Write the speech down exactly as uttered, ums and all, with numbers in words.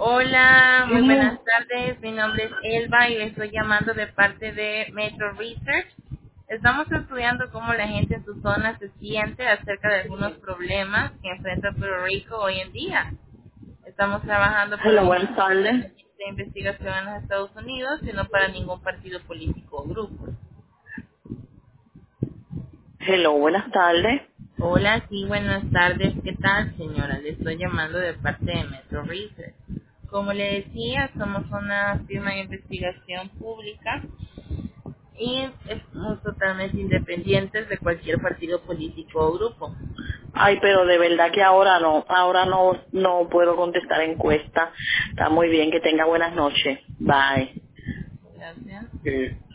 Hola, muy buenas tardes. Mi nombre es Elba y le estoy llamando de parte de Metro Research. Estamos estudiando cómo la gente en su zona se siente acerca de algunos problemas que enfrenta Puerto Rico hoy en día. Estamos trabajando para Hello, un buenas instituto tardes. independiente de investigación en los Estados Unidos y no para ningún partido político o grupo. Hello, buenas tardes. Hola, sí, buenas tardes. ¿Qué tal, señora? Le estoy llamando de parte de Metro Research. Como le decía, somos una firma de investigación pública y somos totalmente independientes de cualquier partido político o grupo. Ay, pero de verdad que ahora no, ahora no, no puedo contestar encuesta. Está muy bien, que tenga buenas noches. Bye. Gracias. Sí.